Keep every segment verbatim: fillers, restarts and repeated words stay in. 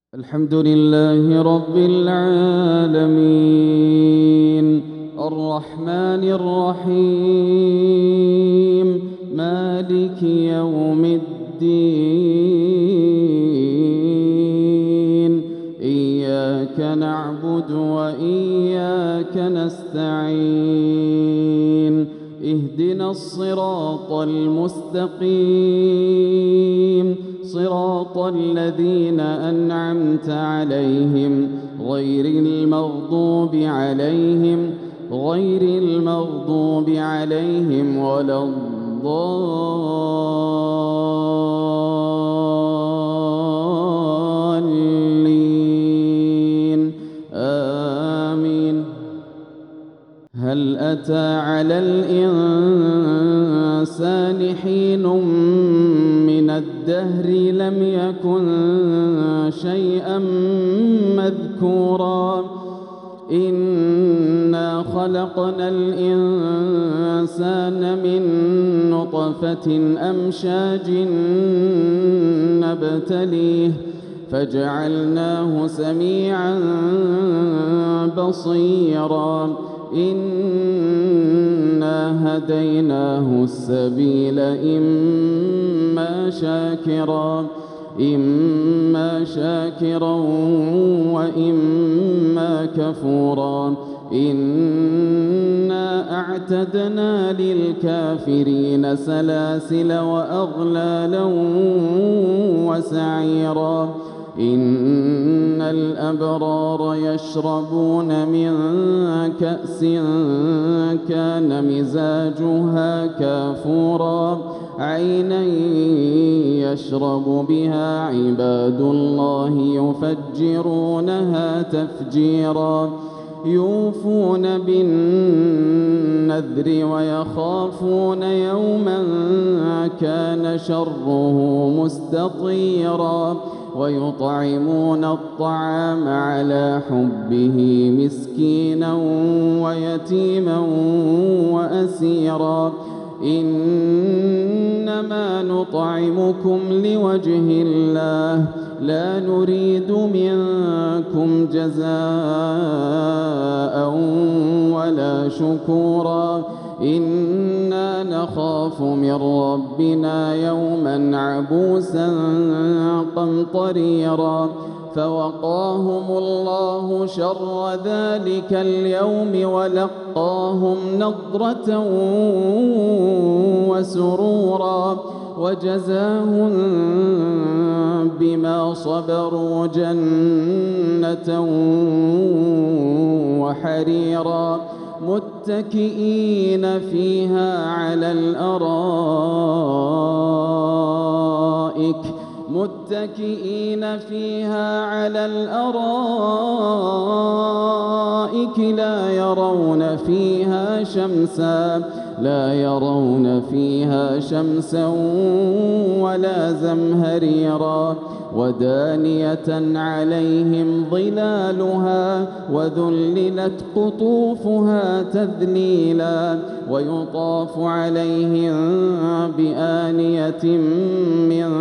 الحمد لله رب العالمين الرحمن الرحيم مالك يوم الدين إياك نعبد وإياك نستعين اهدنا الصراط المستقيم صراط الذين أنعمت عليهم غير المغضوب عليهم غير المغضوب عليهم ولا الضالين آمين. هل أتى على الإنسان حين من الدهر لم يكن شيئا مذكورا إنا خلقنا الإنسان من نطفة أمشاج نبتليه فجعلناه سميعا بصيرا إنا هديناه السبيل إما شاكرا إما شاكرا وإما كفورا إنا أعتدنا للكافرين سلاسل وأغلالا وسعيرا إن الأبرار يشربون من كأس كان مزاجها كافورا عينا يشرب بها عباد الله يفجرونها تفجيرا يوفون بالنذر ويخافون يوما كان شره مستطيرا ويطعمون الطعام على حبه مسكينا ويتيما وأسيرا إنما نطعمكم لوجه الله لا نريد منكم جزاء ولا شكورا إنا نخاف من ربنا يوما عبوسا قمطريرا فوقاهم الله شر ذلك اليوم ولقاهم نضرة وسرورا وجزاهم بما صبروا جنة وحريرا متكئين فيها على الأرائك متكئين فيها على الأرائك لا يرون فيها شمسا لا يرون فيها شمسا ولا زمهريرا ودانية عليهم ظلالها وذللت قطوفها تذليلا ويطاف عليهم بآنية من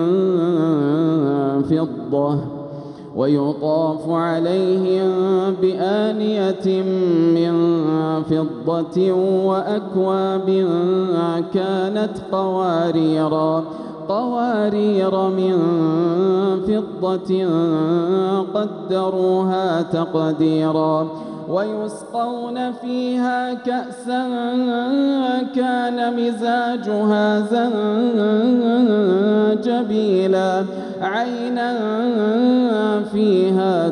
فضة ويطاف عليهم بآنية من فضة وأكواب كانت قواريرا قوارير من فضة قدروها تقديرا ويسقون فيها كأسا كان مزاجها زنجبيلا عينا فيها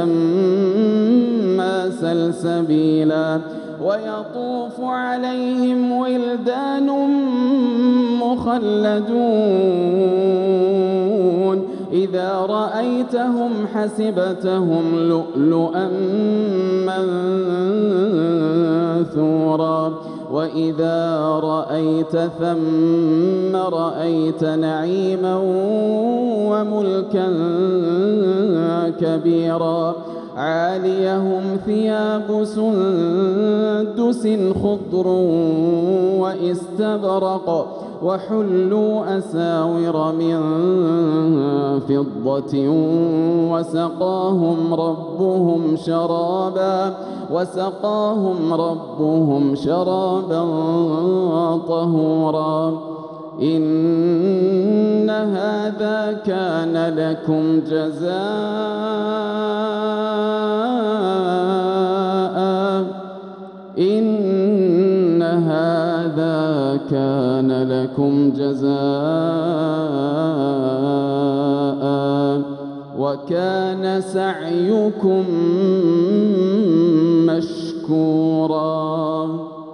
تسمى سلسبيلا ويطوف عليهم ولدان مخلدون إذا رأيتهم حسبتهم لؤلؤا منثورا وإذا رأيت ثم رأيت نعيما وملكا كبيرا عاليهم ثياب سندس خضر واستبرق وحلوا أساور من فضة وسقاهم ربهم شرابا وسقاهم ربهم شرابا طهورا إن هذا كان لكم جزاء إن هذا كان لكم جزاء وكان سعيكم مشكورا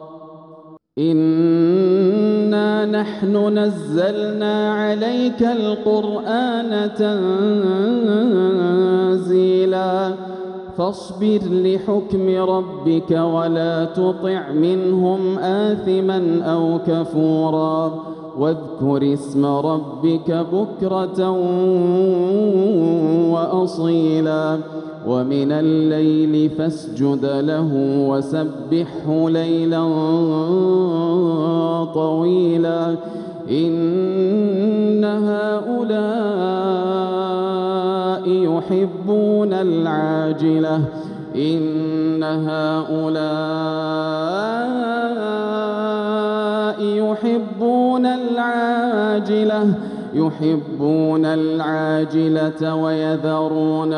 إنا نحن نزلنا عليك القرآن تنزيلا فاصبر لحكم ربك ولا تطع منهم آثما أو كفورا واذكر اسم ربك بكرة وأصيلا ومن الليل فاسجد له وسبحه ليلا طويلا إن هؤلاء يحبون العاجلة إن هؤلاء يحبون العاجلة يحبون العاجلة ويذرون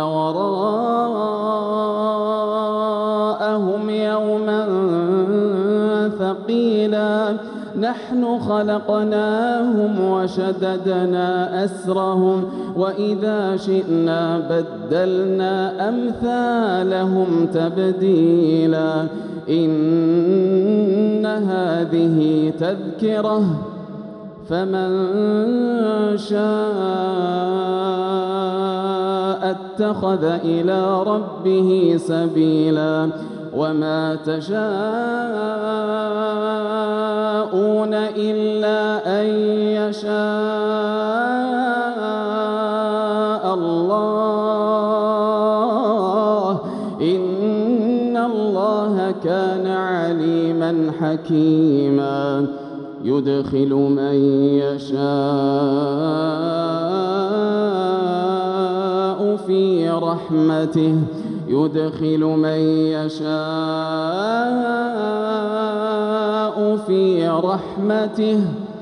وراءهم يوما ثقيلا نحن خلقناهم وشددنا أسرهم وإذا شئنا بدلنا أمثالهم تبديلا إن هذه تذكرة فمن شاء اتخذ إلى ربه سبيلا وما تشاءون إلا أن يشاء الله إن الله كان عليما حكيما يدخل من يشاء في رحمته يدخل من يشاء في رحمته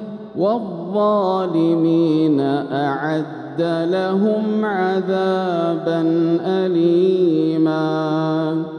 والظالمين أعد لهم عذابا أليما.